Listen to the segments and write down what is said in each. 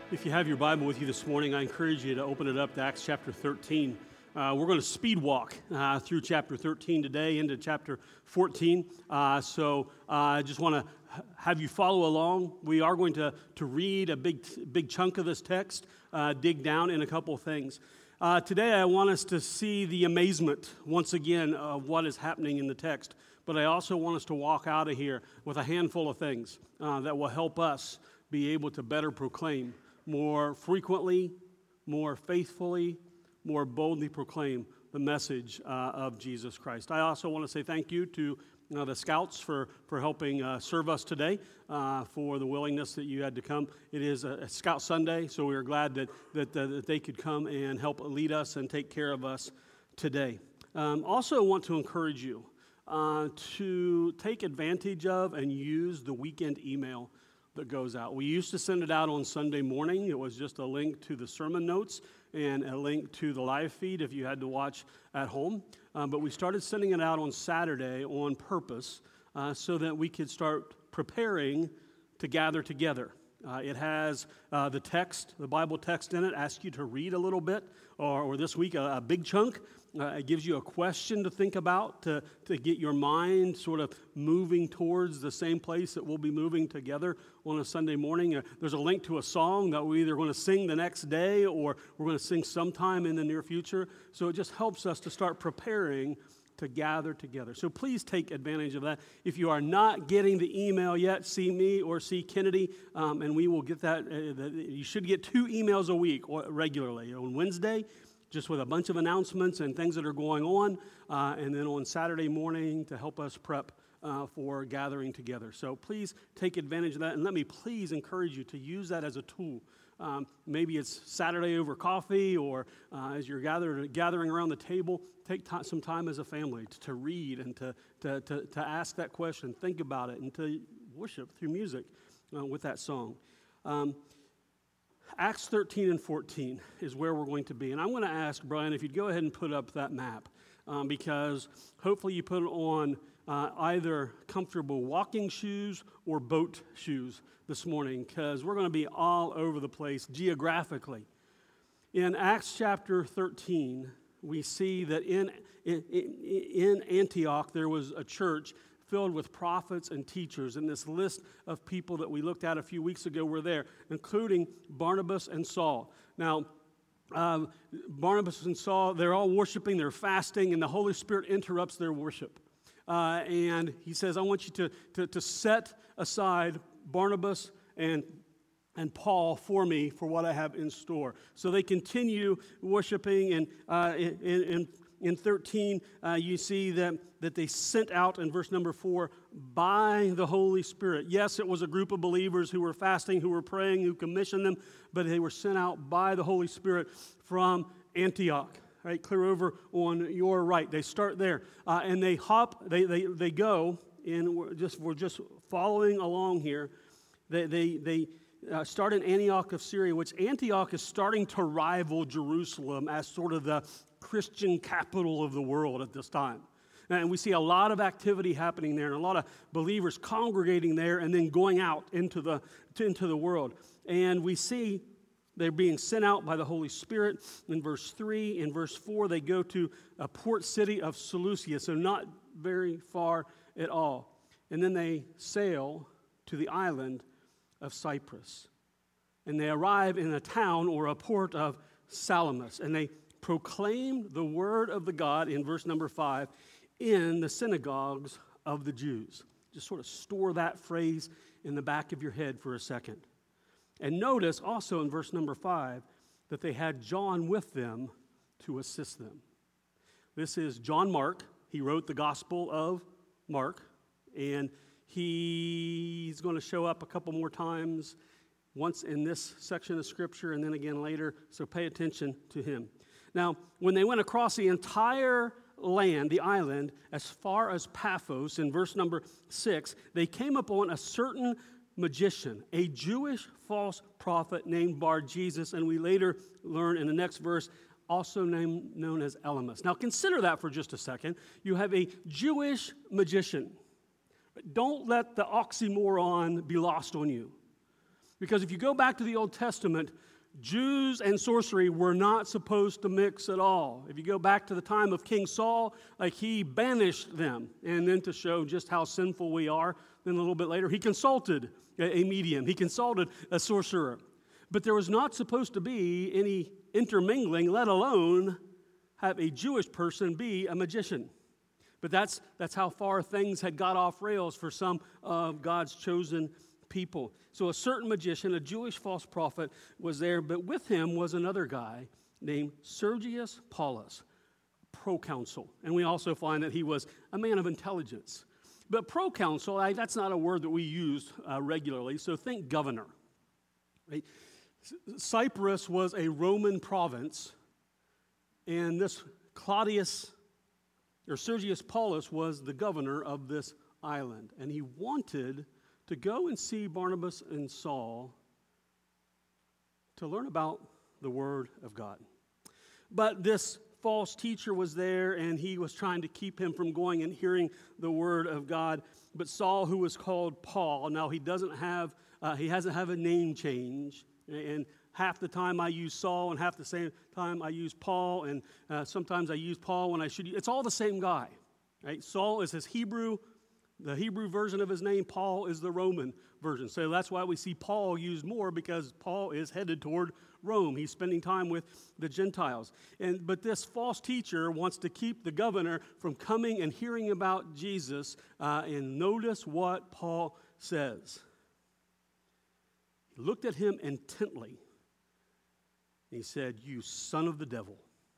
If you have your Bible with you this morning, I encourage you to open it up to Acts chapter 13. We're going to speed walk through chapter 13 today into chapter 14. So I just want to have you follow along. We are going to read a big chunk of this text, dig down in a couple of things. Today I want us to see the amazement, once again, of what is happening in the text. But I also want us to walk out of here with a handful of things that will help us be able to better proclaim, more frequently, more faithfully, more boldly proclaim the message of Jesus Christ. I also want to say thank you to the Scouts for helping serve us today, for the willingness that you had to come. It is a Scout Sunday, so we are glad that they could come and help lead us and take care of us today. Also want to encourage you to take advantage of and use the weekend email that goes out. We used to send it out on Sunday morning. It was just a link to the sermon notes and a link to the live feed if you had to watch at home. But we started sending it out on Saturday on purpose so that we could start preparing to gather together. It has the text, the Bible text in it, asks you to read a little bit, or this week a big chunk. It gives you a question to think about, to get your mind sort of moving towards the same place that we'll be moving together on a Sunday morning. There's a link to a song that we're either going to sing the next day or we're going to sing sometime in the near future. So it just helps us to start preparing to gather together. So please take advantage of that. If you are not getting the email yet, see me or see Kennedy, and we will get that. You should get 2 emails a week regularly. On Wednesday, just with a bunch of announcements and things that are going on, and then on Saturday morning to help us prep for gathering together. So please take advantage of that, and let me please encourage you to use that as a tool. Maybe it's Saturday over coffee, or as you're gathering around the table, take some time as a family to read and to ask that question, think about it, and to worship through music with that song. Acts 13 and 14 is where we're going to be. And I'm going to ask Brian if you'd go ahead and put up that map, because hopefully you put on either comfortable walking shoes or boat shoes this morning, because we're going to be all over the place geographically. In Acts chapter 13, we see that in Antioch there was a church filled with prophets and teachers, and this list of people that we looked at a few weeks ago were there, including Barnabas and Saul. Now, Barnabas and Saul, they're all worshiping, they're fasting, and the Holy Spirit interrupts their worship. And he says, I want you to set aside Barnabas and Paul for me for what I have in store. So they continue worshiping, and in 13, you see that they sent out, in verse number 4, by the Holy Spirit. Yes, it was a group of believers who were fasting, who were praying, who commissioned them, but they were sent out by the Holy Spirit from Antioch. Right, clear over on your right. They start there, and they go, and we're just following along here. They start in Antioch of Syria, which Antioch is starting to rival Jerusalem as sort of the Christian capital of the world at this time. And we see a lot of activity happening there, and a lot of believers congregating there and then going out into the world. And we see they're being sent out by the Holy Spirit in verse 3. In verse 4, they go to a port city of Seleucia, so not very far at all. And then they sail to the island of Cyprus. And they arrive in a town or a port of Salamis, and they proclaim the word of the God, in verse number 5, in the synagogues of the Jews. Just sort of store that phrase in the back of your head for a second. And notice also in verse number 5 that they had John with them to assist them. This is John Mark. He wrote the Gospel of Mark, and he's going to show up a couple more times, once in this section of Scripture and then again later, so pay attention to him. Now, when they went across the entire land, the island, as far as Paphos, in verse number 6, they came upon a certain magician, a Jewish false prophet named Bar-Jesus, and we later learn in the next verse, also known as Elymas. Now consider that for just a second. You have a Jewish magician. Don't let the oxymoron be lost on you. Because if you go back to the Old Testament, Jews and sorcery were not supposed to mix at all. If you go back to the time of King Saul, he banished them. And then to show just how sinful we are, then a little bit later, he consulted a medium. He consulted a sorcerer. But there was not supposed to be any intermingling, let alone have a Jewish person be a magician. But that's how far things had got off rails for some of God's chosen people. So a certain magician, a Jewish false prophet, was there, but with him was another guy named Sergius Paulus, proconsul. And we also find that he was a man of intelligence. But proconsul, that's not a word that we use regularly, so think governor. Right? Cyprus was a Roman province, and this Sergius Paulus was the governor of this island, and he wanted to go and see Barnabas and Saul to learn about the Word of God. But this false teacher was there, and he was trying to keep him from going and hearing the Word of God. But Saul, who was called Paul, now he hasn't have a name change, and half the time I use Saul, and half the same time I use Paul, and sometimes I use Paul when I should. It's all the same guy, right? Saul is the Hebrew version of his name. Paul is the Roman version. So that's why we see Paul used more, because Paul is headed toward Rome. He's spending time with the Gentiles. But this false teacher wants to keep the governor from coming and hearing about Jesus. And notice what Paul says. He looked at him intently. And he said, "You son of the devil,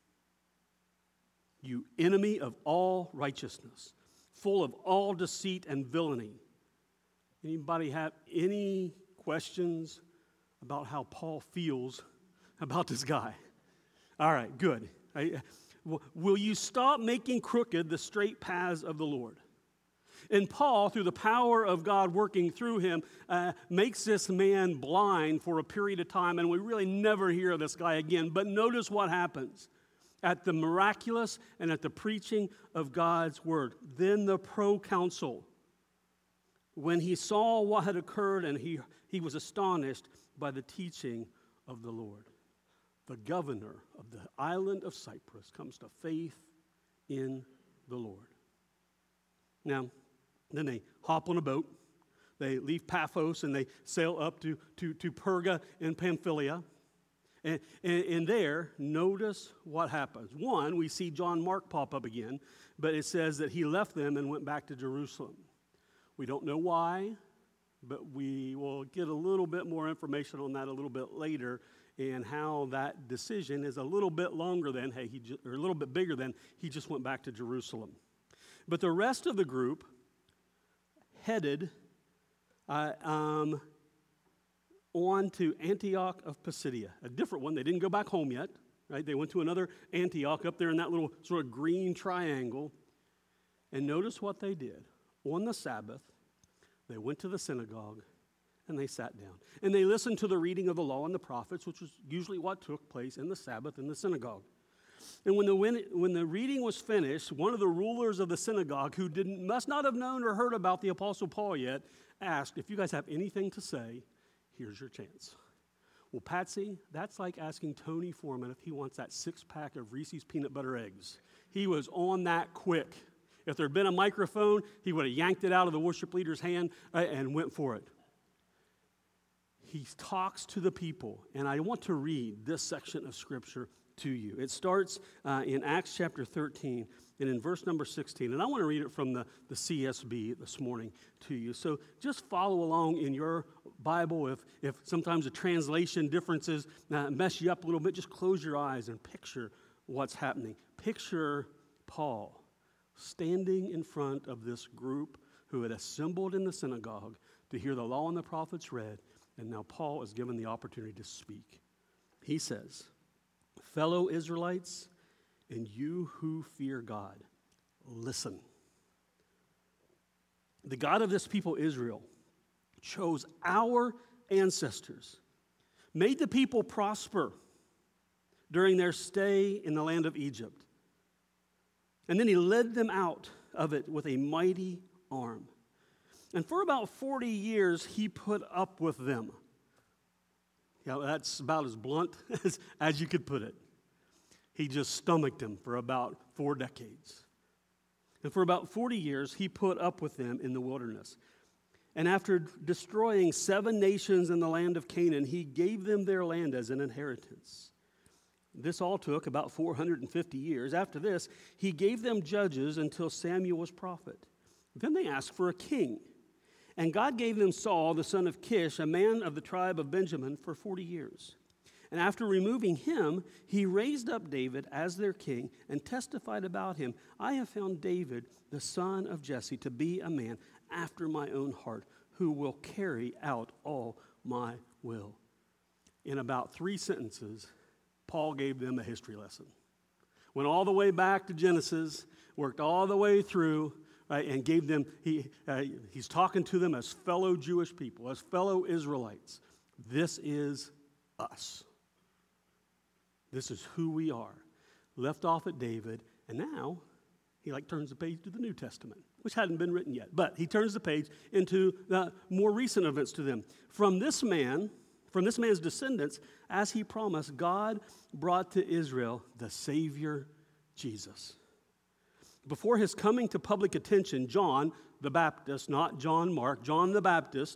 you enemy of all righteousness, full of all deceit and villainy." Anybody have any questions about how Paul feels about this guy? All right, good. Will you stop making crooked the straight paths of the Lord? And Paul, through the power of God working through him, makes this man blind for a period of time, and we really never hear of this guy again. But notice what happens. At the miraculous and at the preaching of God's word. Then the proconsul, when he saw what had occurred, and he was astonished by the teaching of the Lord. The governor of the island of Cyprus comes to faith in the Lord. Now, then they hop on a boat. They leave Paphos and they sail up to Perga in Pamphylia. And there, notice what happens. One, we see John Mark pop up again, but it says that he left them and went back to Jerusalem. We don't know why, but we will get a little bit more information on that a little bit later, and how that decision is a little bit longer than, or a little bit bigger than, he just went back to Jerusalem. But the rest of the group headed on to Antioch of Pisidia, a different one. They didn't go back home yet, right? They went to another Antioch up there in that little sort of green triangle. And notice what they did. On the Sabbath, they went to the synagogue and they sat down. And they listened to the reading of the law and the prophets, which was usually what took place in the Sabbath in the synagogue. And when the reading was finished, one of the rulers of the synagogue, who must not have known or heard about the Apostle Paul yet, asked, "If you guys have anything to say, here's your chance." Well, Patsy, that's like asking Tony Foreman if he wants that 6-pack of Reese's peanut butter eggs. He was on that quick. If there had been a microphone, he would have yanked it out of the worship leader's hand and went for it. He talks to the people, and I want to read this section of Scripture to you. It starts in Acts chapter 13 and in verse number 16. And I want to read it from the CSB this morning to you. So just follow along in your Bible. If sometimes the translation differences mess you up a little bit, just close your eyes and picture what's happening. Picture Paul standing in front of this group who had assembled in the synagogue to hear the law and the prophets read, and now Paul is given the opportunity to speak. He says, "Fellow Israelites, and you who fear God, listen. The God of this people, Israel, chose our ancestors, made the people prosper during their stay in the land of Egypt. And then he led them out of it with a mighty arm. And for about 40 years, he put up with them. That's about as blunt as you could put it. He just stomached them for about 4 decades. And for about 40 years, he put up with them in the wilderness. And after destroying 7 nations in the land of Canaan, he gave them their land as an inheritance. This all took about 450 years. After this, he gave them judges until Samuel was prophet. Then they asked for a king. And God gave them Saul, the son of Kish, a man of the tribe of Benjamin, for 40 years. And after removing him, he raised up David as their king and testified about him, I have found David, the son of Jesse, to be a man after my own heart, who will carry out all my will. In about 3 sentences, Paul gave them a history lesson. Went all the way back to Genesis, worked all the way through, right, and gave them, he's talking to them as fellow Jewish people, as fellow Israelites. This is us. This is who we are. Left off at David, and now he turns the page to the New Testament, which hadn't been written yet. But he turns the page into the more recent events to them. From this man's descendants, as he promised, God brought to Israel the Savior, Jesus. Before his coming to public attention, John the Baptist, not John Mark, John the Baptist,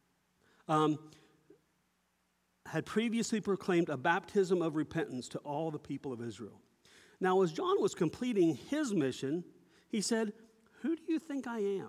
had previously proclaimed a baptism of repentance to all the people of Israel. Now, as John was completing his mission, he said, who do you think I am?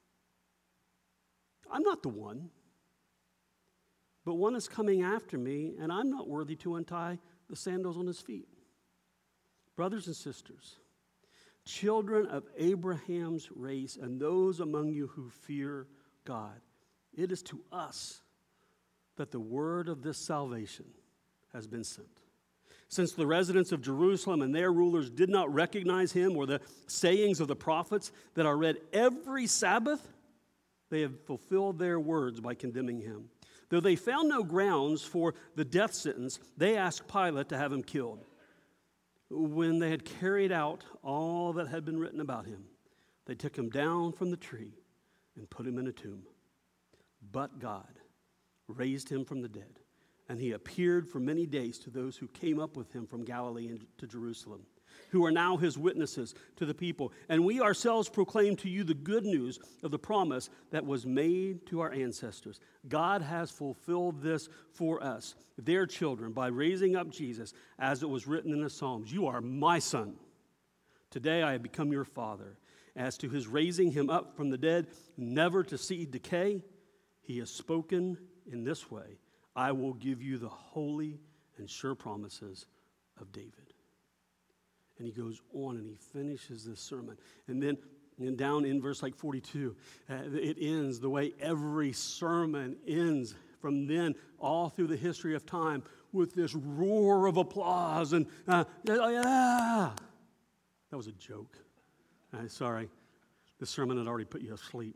I'm not the one, but one is coming after me, and I'm not worthy to untie the sandals on his feet. Brothers and sisters, children of Abraham's race, and those among you who fear God, it is to us that the word of this salvation has been sent. Since the residents of Jerusalem and their rulers did not recognize him or the sayings of the prophets that are read every Sabbath, they have fulfilled their words by condemning him. Though they found no grounds for the death sentence, they asked Pilate to have him killed. When they had carried out all that had been written about him, they took him down from the tree and put him in a tomb. But God raised him from the dead, and he appeared for many days to those who came up with him from Galilee and to Jerusalem, who are now his witnesses to the people. And we ourselves proclaim to you the good news of the promise that was made to our ancestors. God has fulfilled this for us, their children, by raising up Jesus, as it was written in the Psalms. You are my son. Today I have become your father. As to his raising him up from the dead, never to see decay, he has spoken in this way, I will give you the holy and sure promises of David. And he goes on and he finishes this sermon. And then down in verse 42, it ends the way every sermon ends from then all through the history of time, with this roar of applause. And that was a joke. Sorry, this sermon had already put you asleep.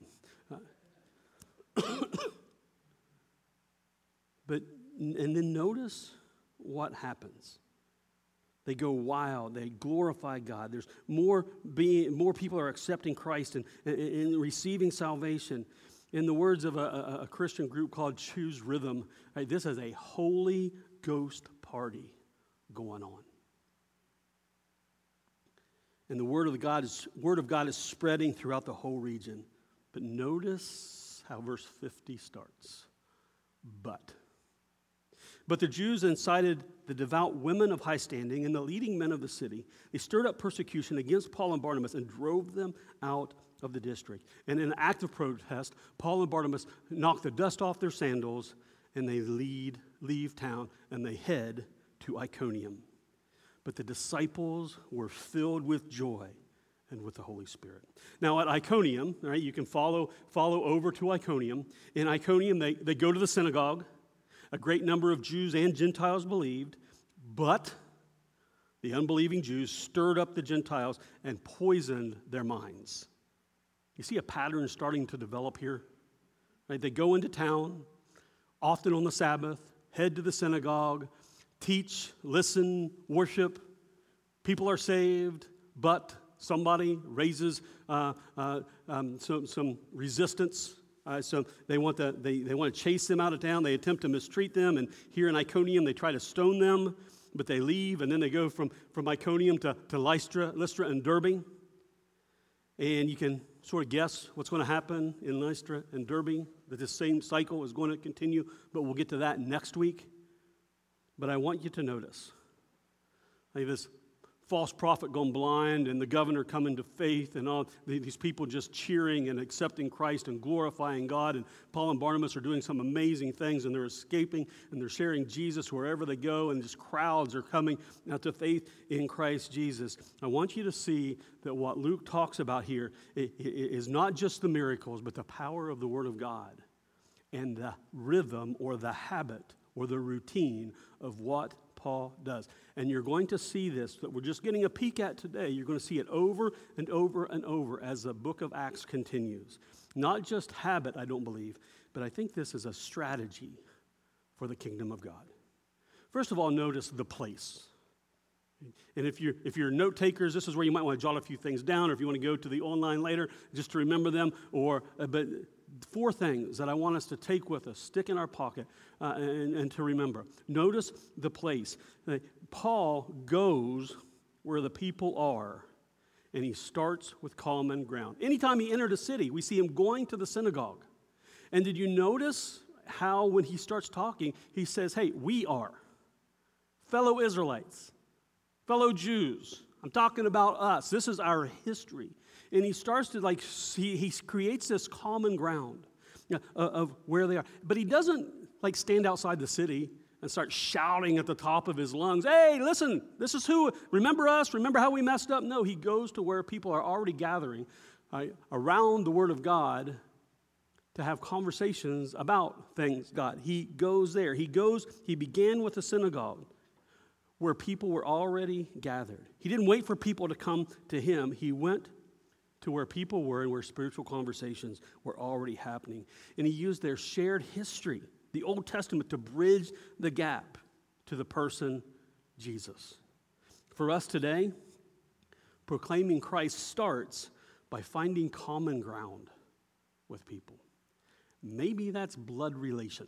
And then notice what happens. They go wild. They glorify God. There's more people are accepting Christ and receiving salvation. In the words of a Christian group called Choose Rhythm, right, this is a Holy Ghost party going on. And the word of God is spreading throughout the whole region. But notice how verse 50 starts. But the Jews incited the devout women of high standing and the leading men of the city. They stirred up persecution against Paul and Barnabas and drove them out of the district. And in an act of protest, Paul and Barnabas knock the dust off their sandals, and they leave town, and they head to Iconium. But the disciples were filled with joy and with the Holy Spirit. Now at Iconium, right, you can follow over to Iconium. In Iconium, they go to the synagogue. A great number of Jews and Gentiles believed, but the unbelieving Jews stirred up the Gentiles and poisoned their minds. You see a pattern starting to develop here? Right? They go into town, often on the Sabbath, head to the synagogue, teach, listen, worship. People are saved, but somebody raises some resistance So they want to chase them out of town. They attempt to mistreat them. And here in Iconium, they try to stone them, but they leave. And then they go from Iconium to Lystra and Derbe. And you can sort of guess what's going to happen in Lystra and Derbe, that this same cycle is going to continue. But we'll get to that next week. But I want you to notice this false prophet gone blind and the governor coming to faith and all these people just cheering and accepting Christ and glorifying God. And Paul and Barnabas are doing some amazing things, and they're escaping and they're sharing Jesus wherever they go, and just crowds are coming out to faith in Christ Jesus. I want you to see that what Luke talks about here is not just the miracles, but the power of the Word of God and the rhythm or the habit or the routine of what Paul does. And you're going to see this, that we're just getting a peek at today. You're going to see it over and over and over as the book of Acts continues. Not just habit, I don't believe, but I think this is a strategy for the kingdom of God. First of all, notice the place. And if you're note takers, this is where you might want to jot a few things down, or if you want to go to the online later just to remember them. But 4 things that I want us to take with us, stick in our pocket, and to remember. Notice the place. Paul goes where the people are, and he starts with common ground. Anytime he entered a city, we see him going to the synagogue. And did you notice how when he starts talking, he says, hey, we are fellow Israelites, fellow Jews. I'm talking about us. This is our history. And he starts to he creates this common ground of where they are. But he doesn't stand outside the city and start shouting at the top of his lungs, hey, listen, this is who, remember us, remember how we messed up? No, he goes to where people are already gathering around the Word of God to have conversations about things God. He goes there. He began with the synagogue where people were already gathered. He didn't wait for people to come to him. He went to where people were and where spiritual conversations were already happening. And he used their shared history, the Old Testament, to bridge the gap to the person Jesus. For us today, proclaiming Christ starts by finding common ground with people. Maybe that's blood relation.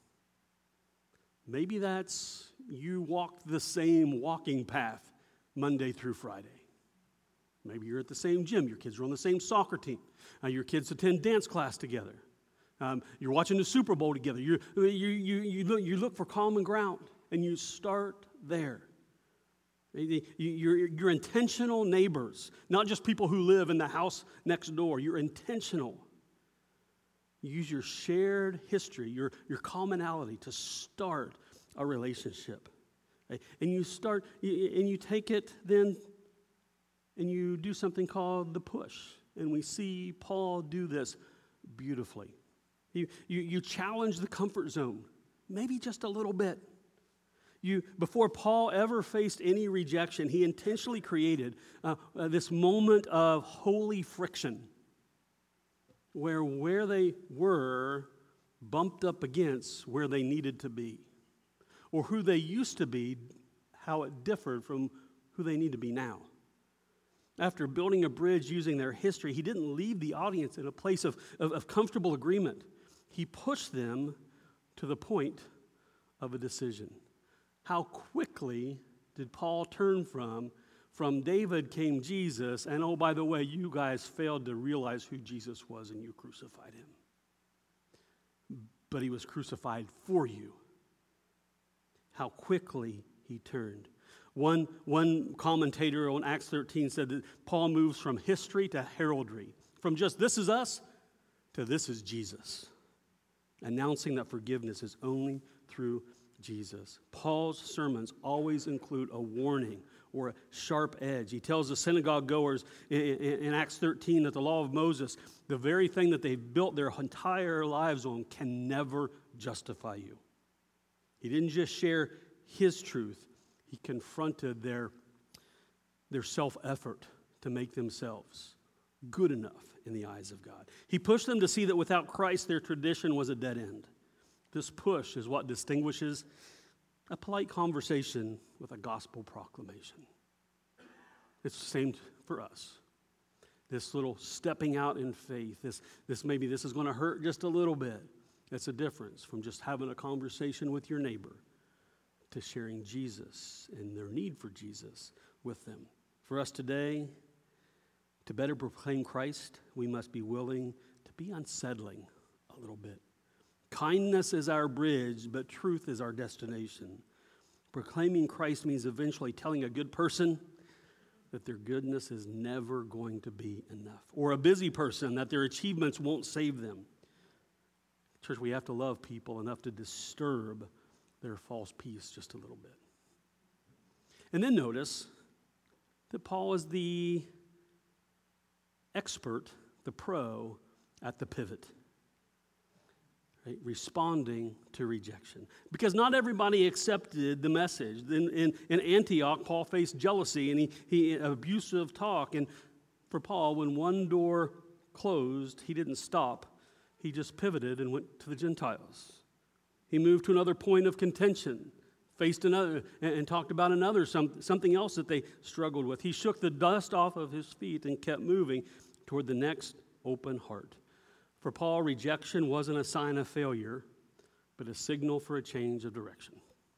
Maybe that's you walked the same walking path Monday through Friday. Maybe you're at the same gym. Your kids are on the same soccer team. Your kids attend dance class together. You're watching the Super Bowl together. You look for common ground, and you start there. You're intentional neighbors, not just people who live in the house next door. You're intentional. You use your shared history, your commonality to start a relationship. And you take it then, and you do something called the push. And we see Paul do this beautifully. You challenge the comfort zone, maybe just a little bit. Before Paul ever faced any rejection, he intentionally created this moment of holy friction where they were bumped up against where they needed to be, or who they used to be, how it differed from who they need to be now. After building a bridge using their history, he didn't leave the audience in a place of comfortable agreement. He pushed them to the point of a decision. How quickly did Paul turn from David came Jesus, and oh, by the way, you guys failed to realize who Jesus was and you crucified him. But he was crucified for you. How quickly he turned. One commentator on Acts 13 said that Paul moves from history to heraldry, from just this is us to this is Jesus, announcing that forgiveness is only through Jesus. Paul's sermons always include a warning or a sharp edge. He tells the synagogue goers in Acts 13 that the law of Moses, the very thing that they've built their entire lives on, can never justify you. He didn't just share his truth. He confronted their self-effort to make themselves good enough in the eyes of God. He pushed them to see that without Christ, their tradition was a dead end. This push is what distinguishes a polite conversation with a gospel proclamation. It's the same for us. This little stepping out in faith, maybe this is going to hurt just a little bit. That's a difference from just having a conversation with your neighbor to sharing Jesus and their need for Jesus with them. For us today, to better proclaim Christ, we must be willing to be unsettling a little bit. Kindness is our bridge, but truth is our destination. Proclaiming Christ means eventually telling a good person that their goodness is never going to be enough, or a busy person that their achievements won't save them. Church, we have to love people enough to disturb their false peace just a little bit. And then notice that Paul is the expert, the pro at the pivot. Right? Responding to rejection. Because not everybody accepted the message. In Antioch, Paul faced jealousy and he abusive talk. And for Paul, when one door closed, he didn't stop. He just pivoted and went to the Gentiles. He moved to another point of contention, faced another, and talked about another, something else that they struggled with. He shook the dust off of his feet and kept moving toward the next open heart. For Paul, rejection wasn't a sign of failure, but a signal for a change of direction.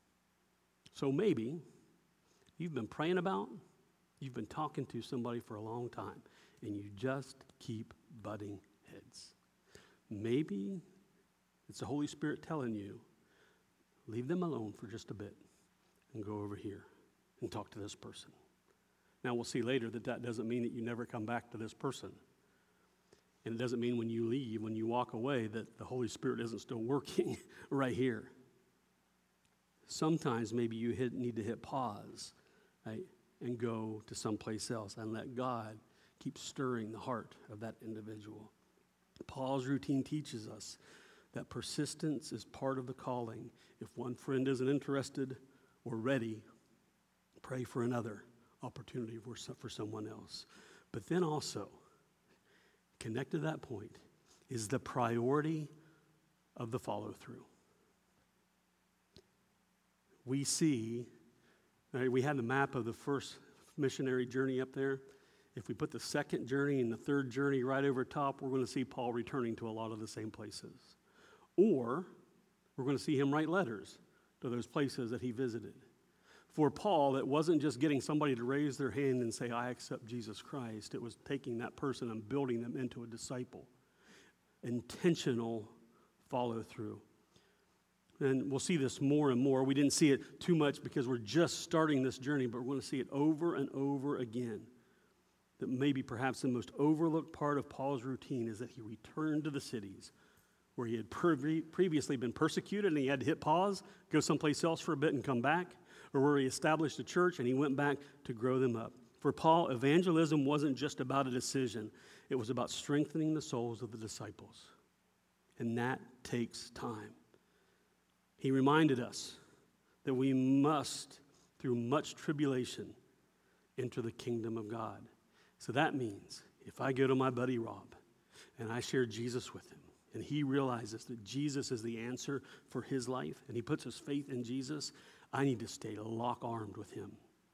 So maybe you've been praying about, you've been talking to somebody for a long time, and you just keep butting heads. Maybe it's the Holy Spirit telling you, leave them alone for just a bit and go over here and talk to this person. Now, we'll see later that doesn't mean that you never come back to this person. And it doesn't mean when you leave, when you walk away, that the Holy Spirit isn't still working right here. Sometimes maybe you need to hit pause, right, and go to someplace else and let God keep stirring the heart of that individual. Paul's routine teaches us that persistence is part of the calling. If one friend isn't interested or ready, pray for another opportunity for someone else. But then also, connected to that point is the priority of the follow-through. We see, right, we had the map of the first missionary journey up there. If we put the second journey and the third journey right over top, we're going to see Paul returning to a lot of the same places. Or we're going to see him write letters to those places that he visited. For Paul, it wasn't just getting somebody to raise their hand and say, I accept Jesus Christ. It was taking that person and building them into a disciple. Intentional follow-through. And we'll see this more and more. We didn't see it too much because we're just starting this journey, but we're going to see it over and over again. That maybe perhaps the most overlooked part of Paul's routine is that he returned to the cities where he had previously been persecuted and he had to hit pause, go someplace else for a bit and come back, or where he established a church and he went back to grow them up. For Paul, evangelism wasn't just about a decision. It was about strengthening the souls of the disciples. And that takes time. He reminded us that we must, through much tribulation, enter the kingdom of God. So that means if I go to my buddy Rob and I share Jesus with him, and he realizes that Jesus is the answer for his life, and he puts his faith in Jesus, I need to stay lock-armed with him.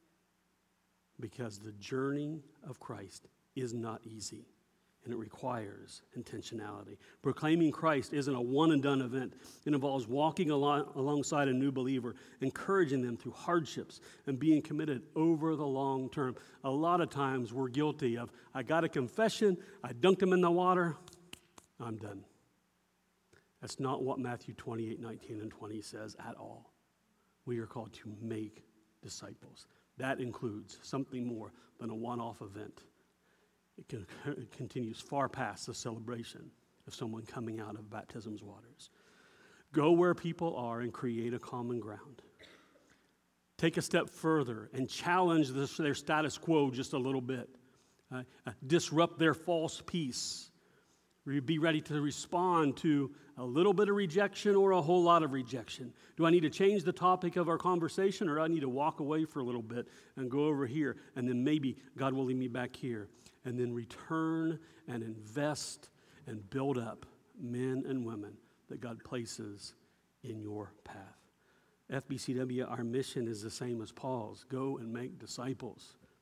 Because the journey of Christ is not easy, and it requires intentionality. Proclaiming Christ isn't a one-and-done event. It involves walking alongside a new believer, encouraging them through hardships, and being committed over the long term. A lot of times we're guilty of, I got a confession, I dunked him in the water, I'm done. That's not what Matthew 28:19 and 20 says at all. We are called to make disciples. That includes something more than a one-off event. It continues far past the celebration of someone coming out of baptism's waters. Go where people are and create a common ground. Take a step further and challenge their status quo just a little bit. Disrupt their false peace. Be ready to respond to a little bit of rejection or a whole lot of rejection. Do I need to change the topic of our conversation, or do I need to walk away for a little bit and go over here, and then maybe God will lead me back here, and then return and invest and build up men and women that God places in your path. FBCW, our mission is the same as Paul's. Go and make disciples.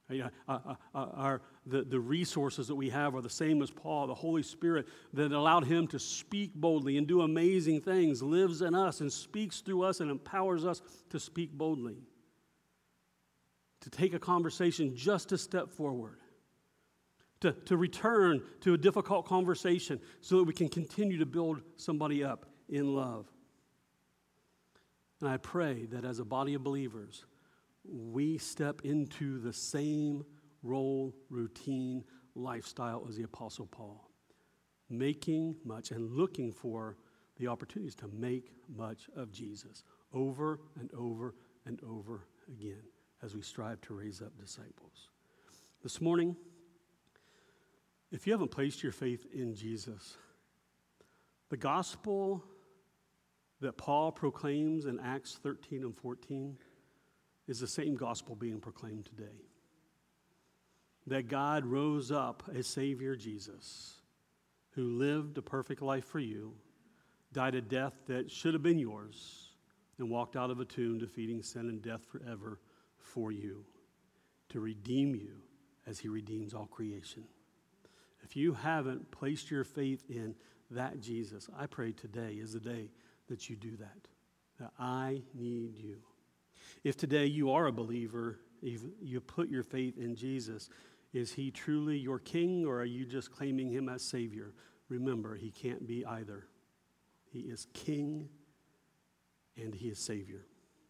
The resources that we have are the same as Paul. The Holy Spirit that allowed him to speak boldly and do amazing things lives in us and speaks through us and empowers us to speak boldly. To take a conversation just a step forward. To return to a difficult conversation so that we can continue to build somebody up in love. And I pray that as a body of believers, we step into the same role, routine, lifestyle as the Apostle Paul, making much and looking for the opportunities to make much of Jesus over and over and over again as we strive to raise up disciples. This morning, if you haven't placed your faith in Jesus, the gospel that Paul proclaims in Acts 13 and 14 is the same gospel being proclaimed today. That God rose up a Savior, Jesus, who lived a perfect life for you, died a death that should have been yours, and walked out of a tomb defeating sin and death forever for you, to redeem you as he redeems all creation. If you haven't placed your faith in that Jesus, I pray today is the day that you do that I need you. If today you are a believer, you put your faith in Jesus, is he truly your king, or are you just claiming him as Savior? Remember, he can't be either. He is king and he is Savior.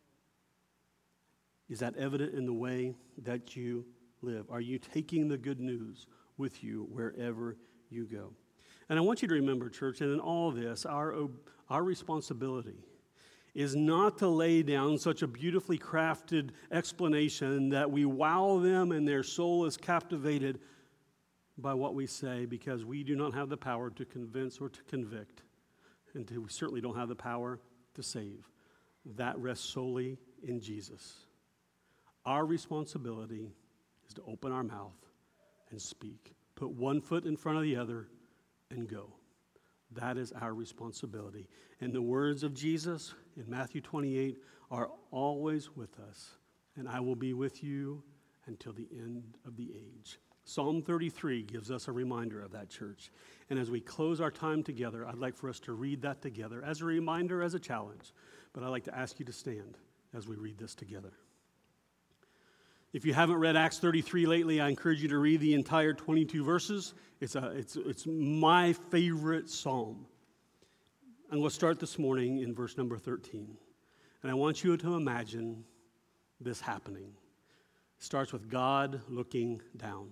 Is that evident in the way that you live? Are you taking the good news with you wherever you go? And I want you to remember, church, and in all this, our responsibility is not to lay down such a beautifully crafted explanation that we wow them and their soul is captivated by what we say, because we do not have the power to convince or to convict, and we certainly don't have the power to save. That rests solely in Jesus. Our responsibility is to open our mouth and speak. Put one foot in front of the other and go. That is our responsibility. And the words of Jesus in Matthew 28 are always with us. And I will be with you until the end of the age. Psalm 33 gives us a reminder of that, church. And as we close our time together, I'd like for us to read that together as a reminder, as a challenge. But I'd like to ask you to stand as we read this together. If you haven't read Acts 33 lately, I encourage you to read the entire 22 verses. It's my favorite psalm. I'm going to start this morning in verse number 13. And I want you to imagine this happening. It starts with God looking down.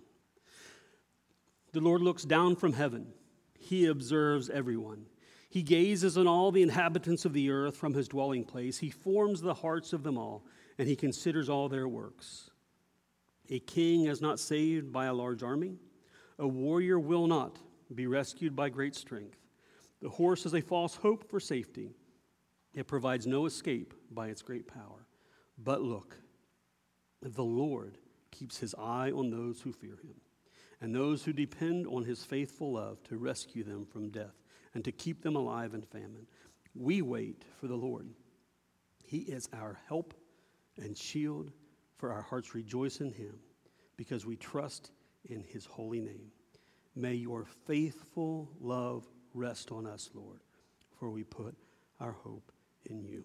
The Lord looks down from heaven. He observes everyone. He gazes on all the inhabitants of the earth from his dwelling place. He forms the hearts of them all, and he considers all their works. A king is not saved by a large army. A warrior will not be rescued by great strength. The horse is a false hope for safety. It provides no escape by its great power. But look, the Lord keeps his eye on those who fear him, and those who depend on his faithful love to rescue them from death and to keep them alive in famine. We wait for the Lord. He is our help and shield, for our hearts rejoice in him, because we trust in his holy name. May your faithful love rest on us, Lord, for we put our hope in you.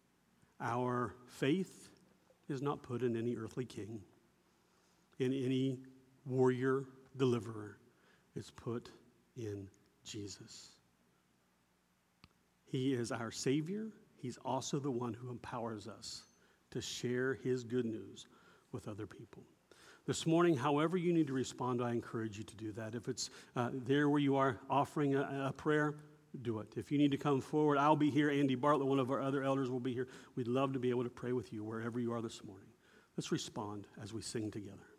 Our faith is not put in any earthly king, in any warrior deliverer. It's put in Jesus. He is our Savior. He's also the one who empowers us to share his good news with other people. This morning, however you need to respond, I encourage you to do that. If it's there where you are offering a prayer, do it. If you need to come forward, I'll be here. Andy Bartlett, one of our other elders, will be here. We'd love to be able to pray with you wherever you are this morning. Let's respond as we sing together.